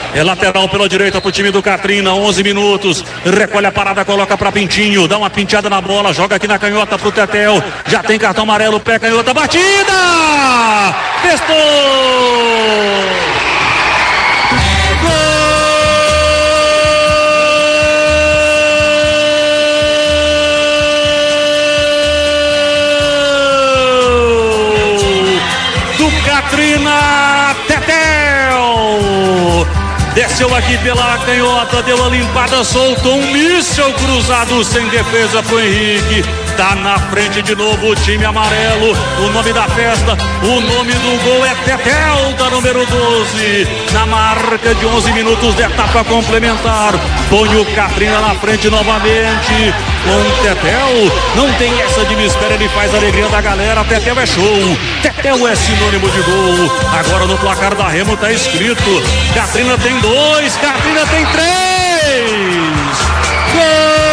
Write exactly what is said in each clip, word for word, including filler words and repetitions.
É lateral pela direita pro time do Katrina, onze minutos. Recolhe a parada, coloca pra Pintinho. Dá uma pinteada na bola, joga aqui na canhota pro Tetel. Já tem cartão amarelo, pé canhota, batida! Testou! Katrina, Tetel desceu aqui pela canhota, deu a limpada, soltou um míssil cruzado sem defesa pro Henrique. Tá na frente de novo o time amarelo. O nome da festa, o nome do gol é Tetel, da número doze. Na marca de onze minutos de etapa complementar. Põe o Katrina na frente novamente. Com o Tetel, não tem essa de me espera, ele faz a alegria da galera. Tetel é show, Tetel é sinônimo de gol. Agora no placar da Remo tá escrito: Katrina tem dois, Katrina tem três. Gol!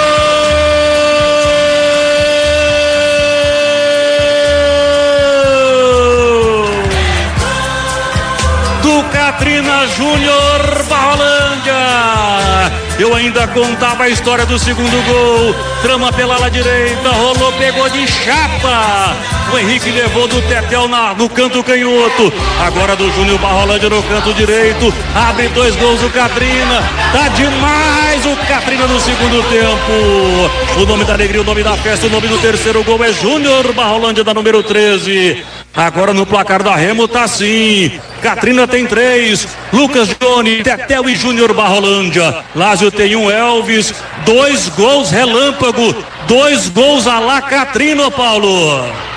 Katrina Júnior Barrolândia. Eu ainda contava a história do segundo gol. Trama pela ala direita, rolou, pegou de chapa. O Henrique levou do Tetel na, no canto canhoto. Agora do Júnior Barrolândia no canto direito. Abre dois gols o Katrina. Tá demais o Katrina no segundo tempo. O nome da alegria, o nome da festa, o nome do terceiro gol é Júnior Barrolândia, da número treze. Agora no placar da Remo tá assim: Katrina tem três, Lucas Johnny, Tetel e Júnior Barrolândia. Lázio tem um, Elvis, dois gols relâmpago, dois gols a lá Katrina, Paulo.